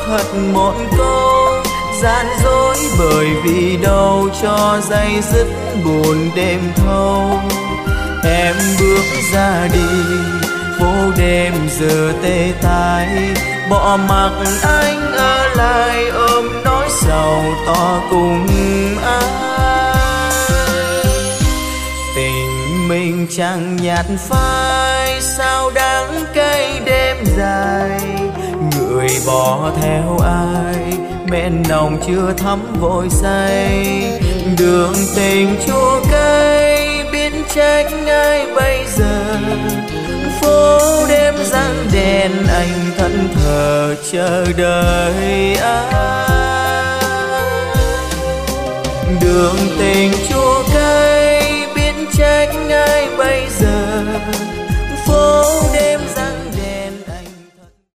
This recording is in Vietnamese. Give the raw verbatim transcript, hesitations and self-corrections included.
thật một câu gian dối, bởi vì đâu cho dây dứt buồn đêm thâu. Em bước ra đi phố đêm giờ tê tái, bỏ mặc anh ở lại ôm nỗi sầu to cùng ai. Tình mình chẳng nhạt phai, sao đắng cay đêm dài. Người bỏ theo ai, men nồng chưa thấm vội say. Đường tình chua cay, biết trách ai bây giờ. Phố đêm răng đèn, anh thẫn thờ chờ đợi ai. Đường tình chua cay, biết trách ai bây giờ.